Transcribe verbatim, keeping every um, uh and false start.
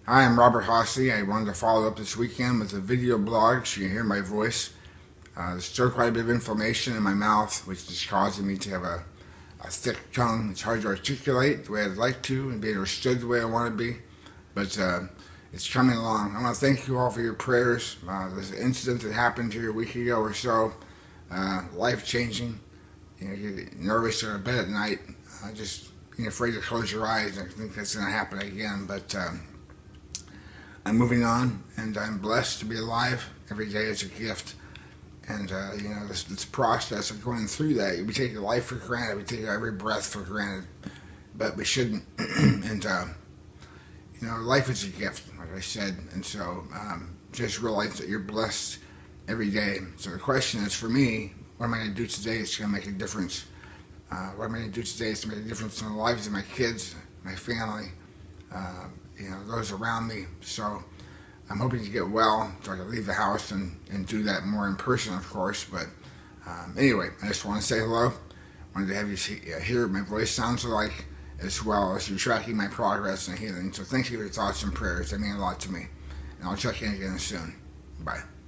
Hi, I'm Robert Hossie. I wanted to follow up this weekend with a video blog so you can hear my voice. Uh, there's still quite a bit of inflammation in my mouth, which is causing me to have a, a thick tongue. It's hard to articulate the way I'd like to and be understood the way I want to be, but uh, it's coming along. I want to thank you all for your prayers. Uh, there's an incident that happened here a week ago or so, uh, life changing. You know, you get nervous or in bed at night, uh, just being afraid to close your eyes. I think that's going to happen again, but. Um, I'm moving on, and I'm blessed to be alive. Every day is a gift, and uh, you know this, this process of going through that. We take life for granted. We take every breath for granted, but we shouldn't. and uh, you know, life is a gift, like I said, and so um, just realize that you're blessed every day. So the question is, for me, what am I going to do today that's going to make a difference? Uh, what am I going to do today to make a difference in the lives of my kids, my family, uh, you know, those around me? So I'm hoping to get well so I can leave the house and, and do that more in person, of course. But um, anyway, I just want to say hello. I wanted to have you see, uh, hear what my voice sounds like, as well as you tracking my progress and healing. So thank you for your thoughts and prayers. They mean a lot to me. And I'll check in again soon. Bye.